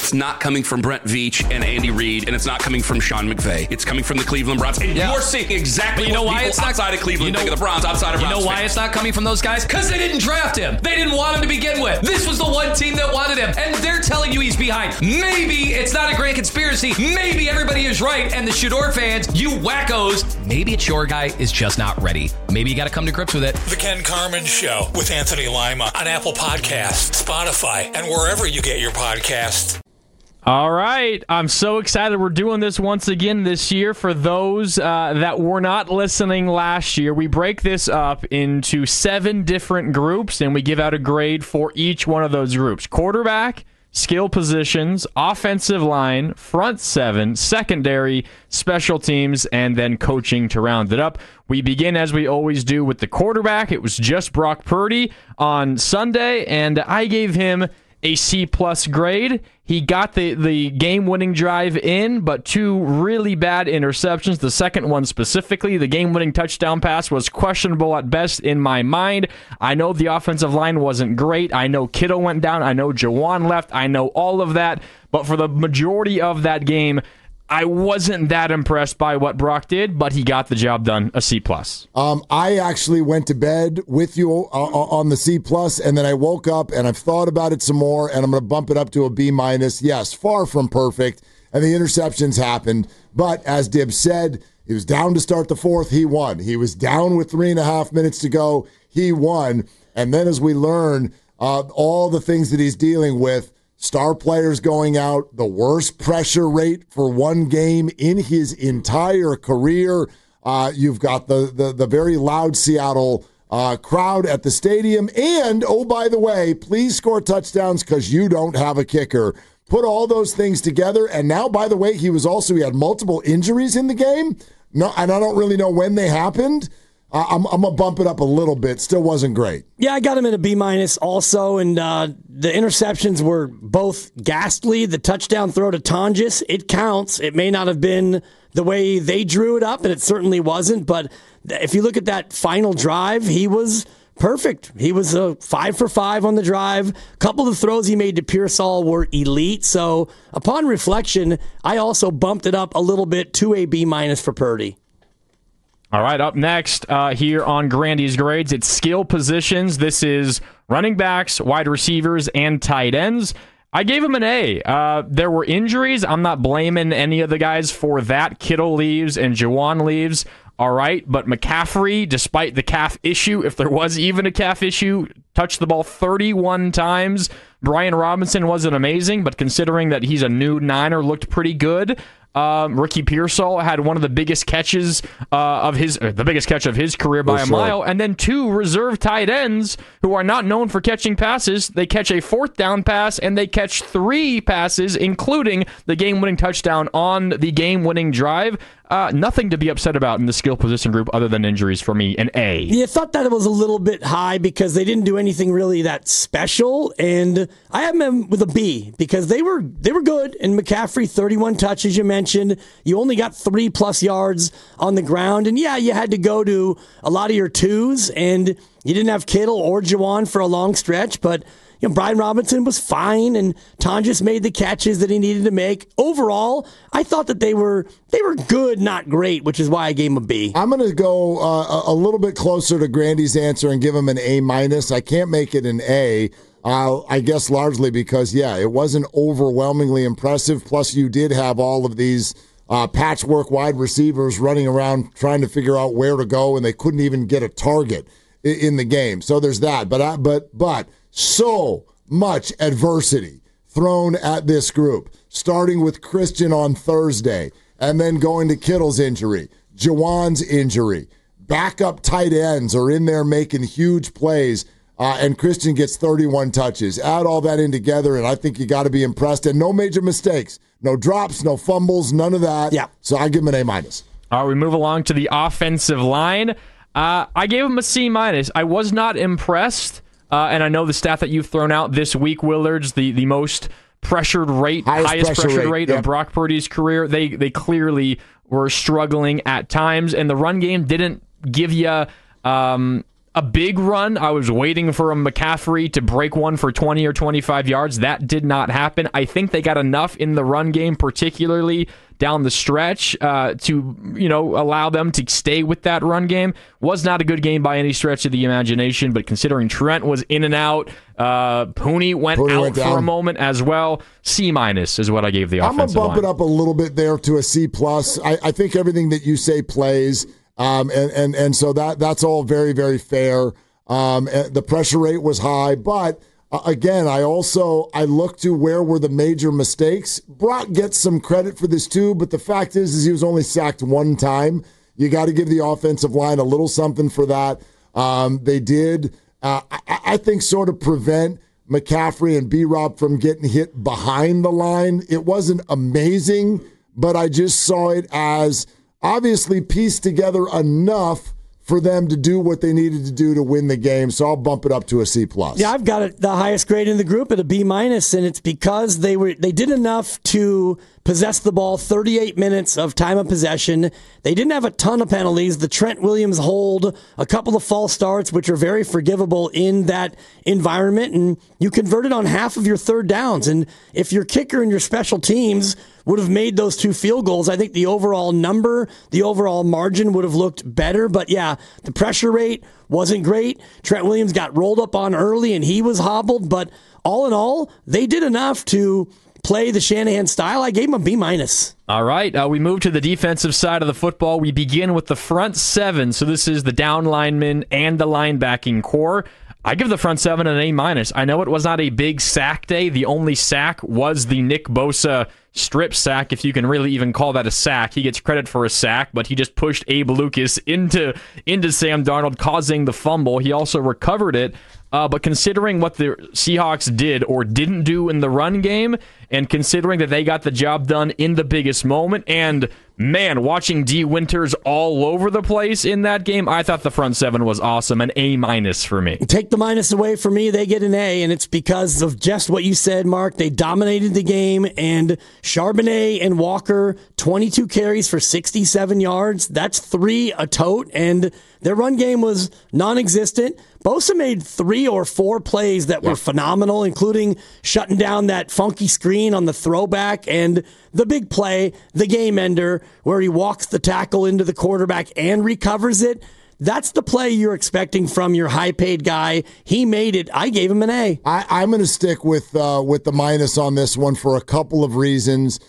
it's not coming from Brent Veach and Andy Reid, and it's not coming from Sean McVay. It's coming from the Cleveland Browns. And you're seeing exactly what people outside of Cleveland think of the Browns, outside of Browns. You know why it's not coming from those guys? Because they didn't draft him. They didn't want him to begin with. This was the one team that wanted him, and they're telling you he's behind. Maybe it's not a grand conspiracy. Maybe everybody is right, and the Shador fans, you wackos, maybe it's your guy is just not ready. Maybe you got to come to grips with it. The Ken Carman Show with Anthony Lima on Apple Podcasts, Spotify, and wherever you get your podcasts. All right. I'm so excited we're doing this once again this year. For those that were not listening last year, we break this up into 7 different groups, and we give out a grade for each one of those groups. Quarterback, skill positions, offensive line, front 7, secondary, special teams, and then coaching to round it up. We begin, as we always do, with the quarterback. It was just Brock Purdy on Sunday, and I gave him a C-plus grade. He got the game-winning drive in, but 2 really bad interceptions. The second one specifically, the game-winning touchdown pass, was questionable at best in my mind. I know the offensive line wasn't great. I know Kittle went down. I know Juwan left. I know all of that. But for the majority of that game, I wasn't that impressed by what Brock did, but he got the job done, a C+. I actually went to bed with you on the C+, and then I woke up and I've thought about it some more, and I'm going to bump it up to a B-. Yes, far from perfect, and the interceptions happened, but as Dib said, he was down to start the fourth, he won. He was down with 3.5 minutes to go, he won, and then as we learn all the things that he's dealing with, star players going out, the worst pressure rate for one game in his entire career. You've got the very loud Seattle crowd at the stadium. And, oh, by the way, please score touchdowns because you don't have a kicker. Put all those things together. And now, by the way, he had multiple injuries in the game. No, and I don't really know when they happened. I'm going to bump it up a little bit. Still wasn't great. Yeah, I got him at a B- also, and the interceptions were both ghastly. The touchdown throw to Tonjes, it counts. It may not have been the way they drew it up, and it certainly wasn't, but if you look at that final drive, he was perfect. He was 5 for 5 on the drive. A couple of the throws he made to Pearsall were elite, so upon reflection, I also bumped it up a little bit to a B- for Purdy. All right, up next here on Grandy's Grades, it's skill positions. This is running backs, wide receivers, and tight ends. I gave him an A. There were injuries. I'm not blaming any of the guys for that. Kittle leaves and Juwan leaves. All right, but McCaffrey, despite the calf issue, if there was even a calf issue, touched the ball 31 times. Brian Robinson wasn't amazing, but considering that he's a new Niner, looked pretty good. Ricky Pearsall had one of the biggest catches the biggest catch of his career by a mile, and then 2 reserve tight ends who are not known for catching passes. They catch a 4th down pass, and they catch 3 passes, including the game-winning touchdown on the game-winning drive. Nothing to be upset about in the skill position group other than injuries for me, an A. Yeah, I thought that it was a little bit high because they didn't do anything really that special, and I have them with a B because they were good. And McCaffrey, 31 touches, you mentioned. You only got 3+ yards on the ground, and yeah, you had to go to a lot of your 2s, and you didn't have Kittle or Juwan for a long stretch, but Brian Robinson was fine, and Tonjes made the catches that he needed to make. Overall, I thought that they were good, not great, which is why I gave him a B. I'm going to go a little bit closer to Grandy's answer and give him an A-. I can't make it an A. I guess largely because, it wasn't overwhelmingly impressive. Plus, you did have all of these patchwork wide receivers running around trying to figure out where to go, and they couldn't even get a target in the game. So there's that. But so much adversity thrown at this group, starting with Christian on Thursday, and then going to Kittle's injury, Juwan's injury. Backup tight ends are in there making huge plays, and Christian gets 31 touches. Add all that in together, and I think you got to be impressed. And no major mistakes, no drops, no fumbles, none of that. Yeah. So I give him an A-. All right, we move along to the offensive line. I gave him a C-. I was not impressed. And I know the stat that you've thrown out this week, Willards, the most pressured rate, highest pressure rate of Brock Purdy's career. They clearly were struggling at times, and the run game didn't give you a a big run. I was waiting for a McCaffrey to break one for 20 or 25 yards. That did not happen. I think they got enough in the run game, particularly down the stretch, to allow them to stay with that run game. Was not a good game by any stretch of the imagination, but considering Trent was in and out, Pooney went out for a moment as well. C- is what I gave the offensive line. I'm going to bump it up a little bit there to a C+. I think everything that you say plays. And so that's all very, very fair. The pressure rate was high, but again, I look to where were the major mistakes. Brock gets some credit for this too, but the fact is he was only sacked one time. You got to give the offensive line a little something for that. They did, I think, sort of prevent McCaffrey and B-Rob from getting hit behind the line. It wasn't amazing, but I just saw it as obviously pieced together enough for them to do what they needed to do to win the game. So I'll bump it up to a C+. Yeah, I've got it the highest grade in the group at a B-, and it's because they did enough to possess the ball 38 minutes of time of possession. They didn't have a ton of penalties. The Trent Williams hold, a couple of false starts, which are very forgivable in that environment, and you converted on half of your third downs. And if your kicker and your special teams would have made those 2 field goals, I think the overall number, the overall margin would have looked better. But yeah, the pressure rate wasn't great. Trent Williams got rolled up on early and he was hobbled. But all in all, they did enough to play the Shanahan style. I gave him a B-. All right, we move to the defensive side of the football. We begin with the front 7. So this is the down linemen and the linebacking core. I give the front 7 an A-. I know it was not a big sack day. The only sack was the Nick Bosa strip sack, if you can really even call that a sack. He gets credit for a sack, but he just pushed Abe Lucas into Sam Darnold, causing the fumble. He also recovered it. But considering what the Seahawks did or didn't do in the run game, and considering that they got the job done in the biggest moment, and man, watching D. Winters all over the place in that game, I thought the front 7 was awesome. An A- for me. Take the minus away from me, they get an A, and it's because of just what you said, Mark. They dominated the game, and Charbonnet and Walker, 22 carries for 67 yards. That's 3 a tote, and their run game was non-existent. Bosa made 3 or 4 plays that were phenomenal, including shutting down that funky screen on the throwback and the big play, the game ender, where he walks the tackle into the quarterback and recovers it. That's the play you're expecting from your high-paid guy. He made it. I gave him an A. I'm going to stick with the minus on this one for a couple of reasons.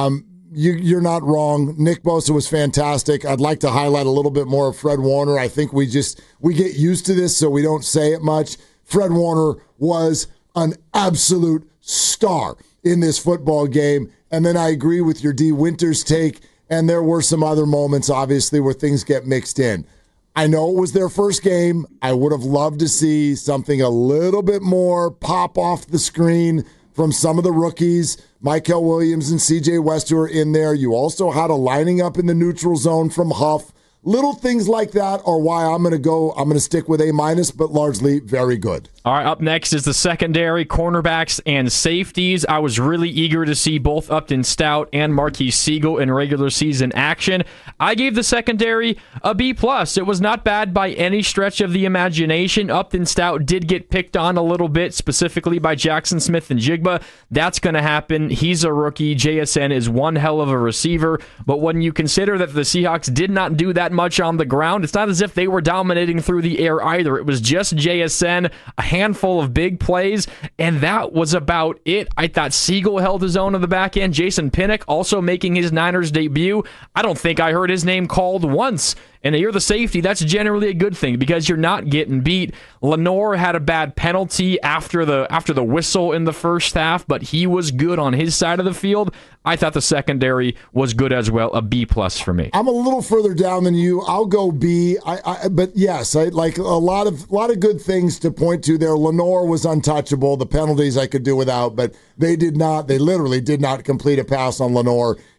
You're not wrong. Nick Bosa was fantastic. I'd like to highlight a little bit more of Fred Warner. I think we get used to this, so we don't say it much. Fred Warner was an absolute star in this football game. And then I agree with your D. Winters take, and there were some other moments, obviously, where things get mixed in. I know it was their first game. I would have loved to see something a little bit more pop off the screen from some of the rookies. Michael Williams and C.J. West who are in there. You also had a lining up in the neutral zone from Huff. Little things like that are why I'm going to stick with A-, but largely very good. All right, up next is the secondary, cornerbacks, and safeties. I was really eager to see both Upton Stout and Marquise Siegel in regular season action. I gave the secondary a B+. It was not bad by any stretch of the imagination. Upton Stout did get picked on a little bit, specifically by Jackson Smith and Jigba. That's going to happen. He's a rookie. JSN is one hell of a receiver. But when you consider that the Seahawks did not do that much on the ground, it's not as if they were dominating through the air either. It was just JSN, a handful of big plays, and that was about it. I thought Siegel held his own on the back end. Jason Pinnock also making his Niners debut. I don't think I heard his name called once. And you're the safety, that's generally a good thing because you're not getting beat. Lenore had a bad penalty after the whistle in the first half, but he was good on his side of the field. I thought the secondary was good as well, a B+ for me. I'm a little further down than you. I'll go B. But yes, I like a lot of good things to point to there. Lenore was untouchable. The penalties I could do without, but they did not. They literally did not complete a pass on Lenore.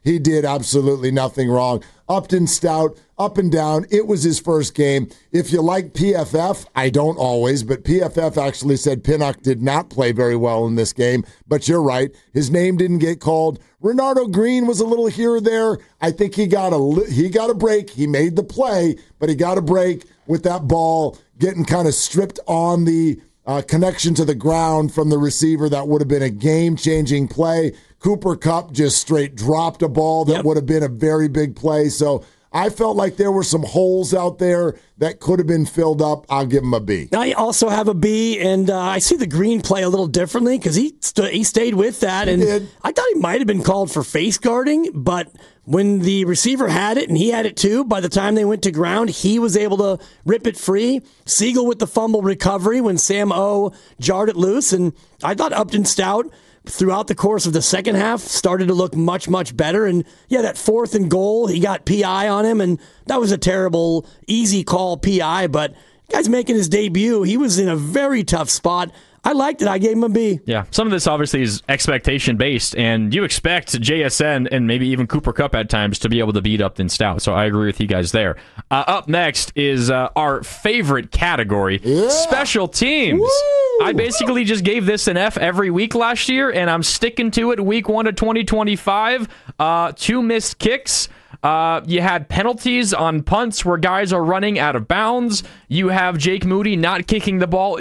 He did absolutely nothing wrong. Upton Stout, up and down. It was his first game. If you like PFF, I don't always, but PFF actually said Pinnock did not play very well in this game. But you're right. His name didn't get called. Renardo Green was a little here or there. I think he got a break. He made the play, but he got a break with that ball getting kind of stripped on the connection to the ground from the receiver. That would have been a game-changing play. Cooper Kupp just straight dropped a ball that would have been a very big play. So I felt like there were some holes out there that could have been filled up. I'll give him a B. I also have a B, and I see the Green play a little differently because he stayed with that. And I thought he might have been called for face guarding, but when the receiver had it, and he had it too, by the time they went to ground, he was able to rip it free. Siegel with the fumble recovery when Sam O jarred it loose. And I thought Upton Stout, throughout the course of the second half, started to look much, much better. And yeah, that 4th and goal, he got PI on him, and that was a terrible, easy call PI, but guy's making his debut. He was in a very tough spot. I liked it. I gave him a B. Yeah, some of this obviously is expectation-based, and you expect JSN and maybe even Cooper Kupp at times to be able to beat Upton Stout, so I agree with you guys there. Up next is our favorite category, special teams. Woo! I basically just gave this an F every week last year, and I'm sticking to it week 1 of 2025. 2 missed kicks. You had penalties on punts where guys are running out of bounds. You have Jake Moody not kicking the ball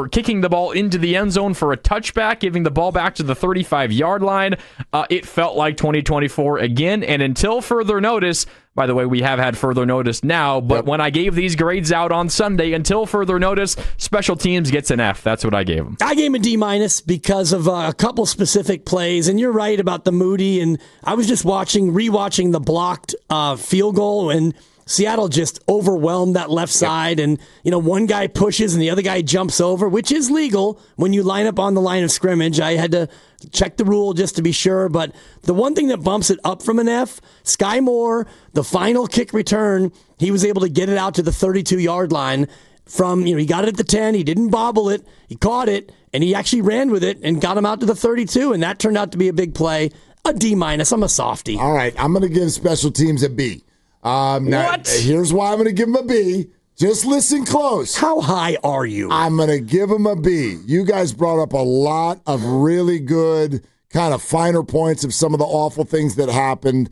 into the end zone for a touchback, giving the ball back to the 35-yard line. It felt like 2024 again, and until further notice. By the way, we have had further notice now, but when I gave these grades out on Sunday, until further notice, special teams gets an F. That's what I gave them. I gave him a D- because of a couple specific plays, and you're right about the Moody, and I was just rewatching the blocked field goal, and Seattle just overwhelmed that left side, and one guy pushes and the other guy jumps over, which is legal when you line up on the line of scrimmage. I had to check the rule just to be sure, but the one thing that bumps it up from an F, Sky Moore, the final kick return, he was able to get it out to the 32-yard line from, he got it at the 10, he didn't bobble it, he caught it, and he actually ran with it and got him out to the 32, and that turned out to be a big play. A D-. I'm a softie. All right, I'm going to give special teams a B. Now, here's why I'm going to give him a B. Just listen close. How high are you? I'm going to give him a B. You guys brought up a lot of really good kind of finer points of some of the awful things that happened,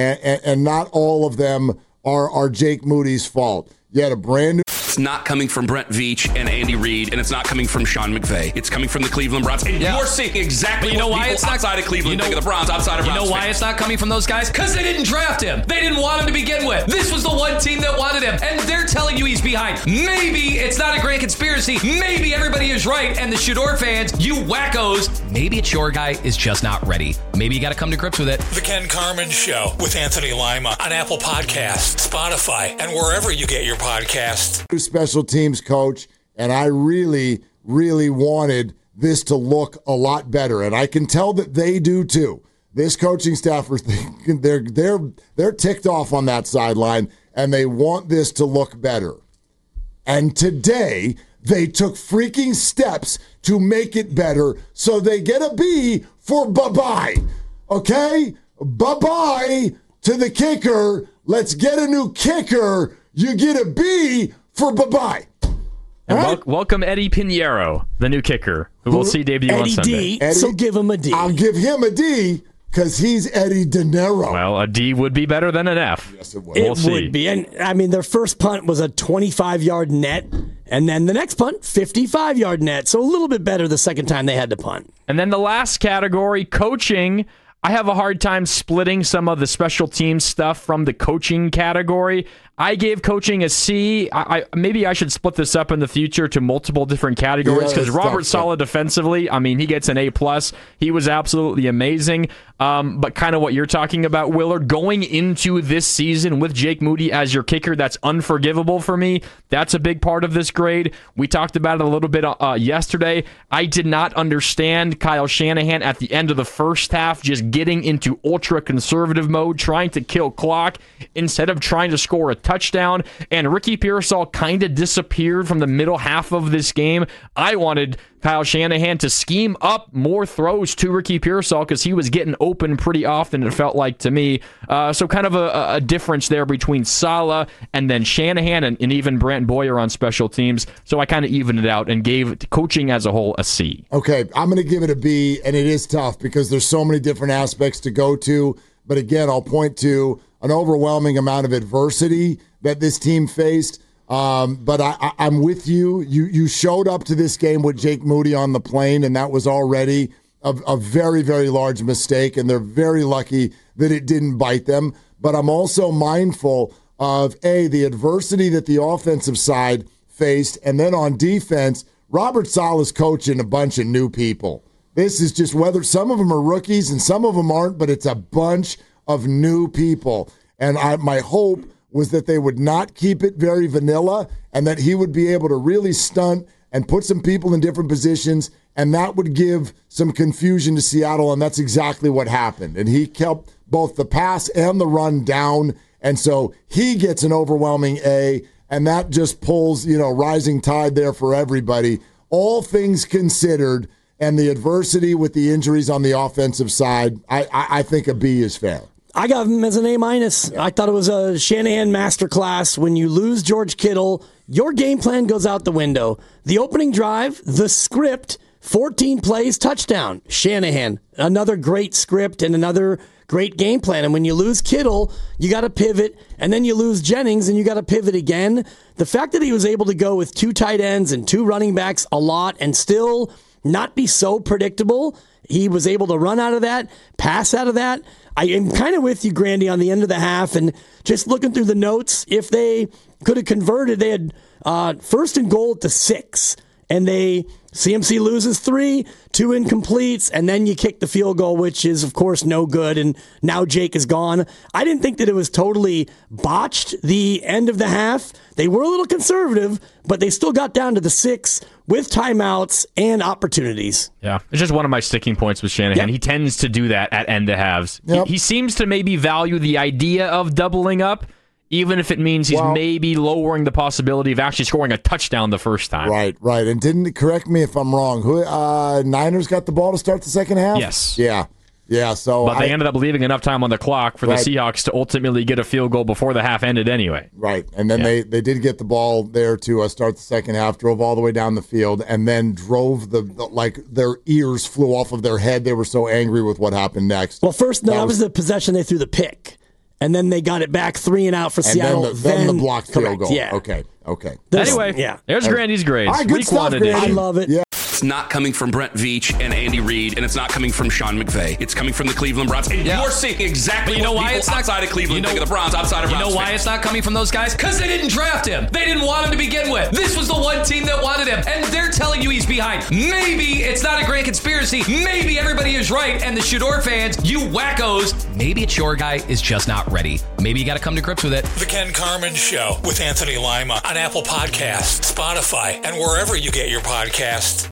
and not all of them are Jake Moody's fault. You had a brand new... It's not coming from Brent Veach and Andy Reid, and it's not coming from Sean McVay. It's coming from the Cleveland Browns. And you're seeing exactly what people outside of Cleveland think of the Browns, outside of Browns. You know why it's not coming from those guys? Because they didn't draft him. They didn't want him to begin with. This was the one team that wanted him, and they're telling you he's behind. Maybe it's not a grand conspiracy. Maybe everybody is right, and the Shador fans, you wackos, maybe it's your guy is just not ready. Maybe you got to come to grips with it. The Ken Carman Show with Anthony Lima on Apple Podcasts, Spotify, and wherever you get your podcasts. Special teams coach, and I really, really wanted this to look a lot better, and I can tell that they do too. This coaching staff are thinking they're ticked off on that sideline, and they want this to look better. And today they took freaking steps to make it better, so they get a B for bye-bye. Okay? Bye-bye to the kicker. Let's get a new kicker. You get a B for bye-bye. And welcome Eddie Pinheiro, the new kicker, who we'll see debut on Sunday. Eddie, so give him a D. I'll give him a D because he's Eddie De Niro. Well, a D would be better than an F. Yes, it would. It would be. And, I mean, their first punt was a 25-yard net, and then the next punt, 55-yard net. So a little bit better the second time they had to punt. And then the last category, coaching. I have a hard time splitting some of the special teams stuff from the coaching category. I gave coaching a C. Maybe I should split this up in the future to multiple different categories because Robert Saleh defensively, I mean, he gets an A+. He was absolutely amazing. But kind of what you're talking about, Willard, going into this season with Jake Moody as your kicker, that's unforgivable for me. That's a big part of this grade. We talked about it a little bit yesterday. I did not understand Kyle Shanahan at the end of the first half just getting into ultra-conservative mode, trying to kill clock instead of trying to score a touchdown. And Ricky Pearsall kind of disappeared from the middle half of this game. I wanted Kyle Shanahan to scheme up more throws to Ricky Pearsall because he was getting open pretty often, it felt like to me. So kind of a difference there between Saleh and then Shanahan and even Brant Boyer on special teams. So I kind of evened it out and gave coaching as a whole a C. Okay, I'm going to give it a B, and it is tough because there's so many different aspects to go to. But again, I'll point to an overwhelming amount of adversity that this team faced. But I'm with you. You showed up to this game with Jake Moody on the plane, and that was already a very, very large mistake, and they're very lucky that it didn't bite them. But I'm also mindful of, the adversity that the offensive side faced, and then on defense, Robert Saleh's coaching a bunch of new people. This is just whether some of them are rookies and some of them aren't, but it's a bunch of new people. And my hope was that they would not keep it very vanilla and that he would be able to really stunt and put some people in different positions, and that would give some confusion to Seattle, and that's exactly what happened. And he kept both the pass and the run down, and so he gets an overwhelming A, and that just pulls, rising tide there for everybody. All things considered, and the adversity with the injuries on the offensive side, I think a B is fair. I got him as an A-. I thought it was a Shanahan masterclass. When you lose George Kittle, your game plan goes out the window. The opening drive, the script, 14 plays, touchdown. Shanahan, another great script and another great game plan. And when you lose Kittle, you got to pivot, and then you lose Jennings, and you got to pivot again. The fact that he was able to go with 2 tight ends and 2 running backs a lot and still not be so predictable, he was able to run out of that, pass out of that. I am kind of with you, Grandy, on the end of the half, and just looking through the notes, if they could have converted, they had 1st and goal at the 6, and CMC loses 3, 2 incompletes, and then you kick the field goal, which is, of course, no good, and now Jake is gone. I didn't think that it was totally botched, the end of the half. They were a little conservative, but they still got down to the 6 with timeouts and opportunities. Yeah, it's just one of my sticking points with Shanahan. Yep. He tends to do that at end of halves. Yep. He seems to maybe value the idea of doubling up, even if it means he's maybe lowering the possibility of actually scoring a touchdown the first time. Right. And didn't, correct me if I'm wrong, Niners got the ball to start the second half? Yes. Yeah, so but they ended up leaving enough time on the clock for the Seahawks to ultimately get a field goal before the half ended anyway. Right, and then they did get the ball there to start the second half, drove all the way down the field, and then drove their ears flew off of their head. They were so angry with what happened next. Well, first, that was the possession they threw the pick. And then they got it back 3 and out for Seattle. Then the blocked field goal. Yeah. Okay. Anyway, there's Grandy's grades. All right, good stuff, Grandy. I love it. Yeah. It's not coming from Brent Veach and Andy Reid, and it's not coming from Sean McVay. It's coming from the Cleveland Browns. And you're seeing exactly what people outside of Cleveland think of the Browns, outside of Browns. You know why it's not coming from those guys? Because they didn't draft him. They didn't want him to begin with. This was the one team that wanted him, and they're telling you he's behind. Maybe it's not a grand conspiracy. Maybe everybody is right, and the Shador fans, you wackos, maybe it's your guy is just not ready. Maybe you got to come to grips with it. The Ken Carman Show with Anthony Lima on Apple Podcasts, Spotify, and wherever you get your podcasts.